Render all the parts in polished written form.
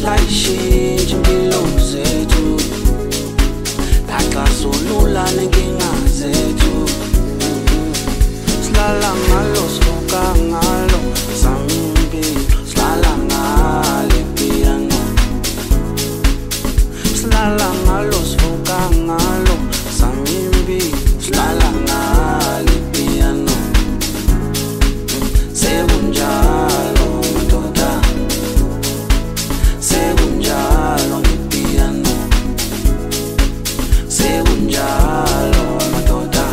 Slayishintsha impilo zethu, laxazulula nenkinga zethu. Silala ngalo, sivuka ngalo, sami impilo. Silala ngalo ipiyano. Silala ngalo, sivuka ngalo, sami impilo. Silala ngalo ipiyano. Sekunjalo madoda, sekunjalo ipiyano. Sekunjalo madoda,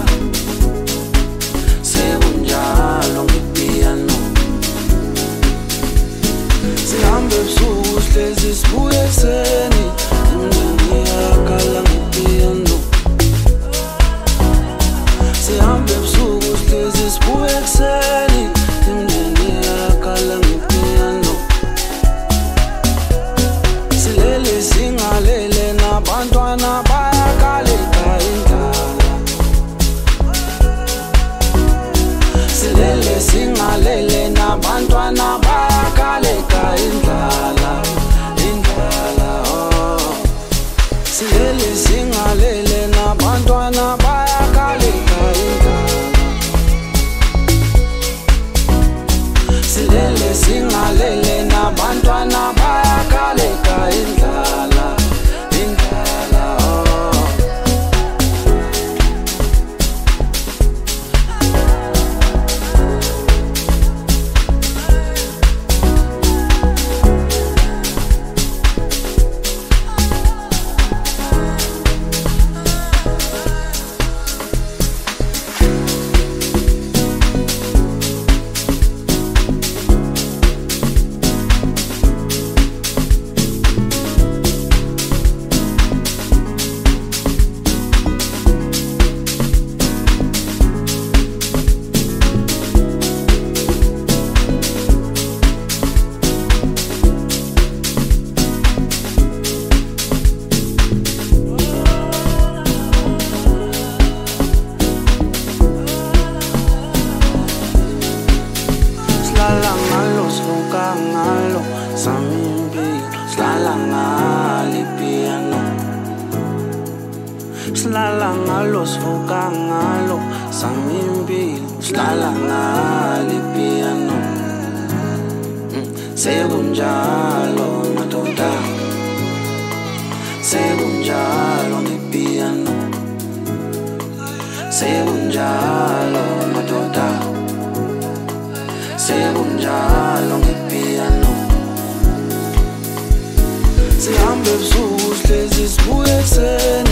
sekunjalo ipiyano. Sihambe ebusuku sihlezi sibuye ekuseni, imndeni iyakhala ngepiyano. Sihambe ebusuku sihlezi sibuye ekuseni, imndeni iyakhala ngepiyano. Silele singalele nabantwana bayakhaleka indlala. Silele singalele nabantwana bayakhaleka indlala, indlala oh. Silele singalele nabantwana bayakhaleka indlala. Silele singalele nabantwana bayakhaleka indlala, indlala oh. Silala ngalo, sivuka ngalo, sami impilo. Silala ngalo ipiyano. Silala ngalo, sivuka ngalo, sami impilo. Silala ngalo ipiyano. Sekunjalo madoda, sekunjalo ipiyano. Sekunjalo madoda, sekunjalo ngepiyano. Sihambe ebusuku sihlezi sibuye ekuseni,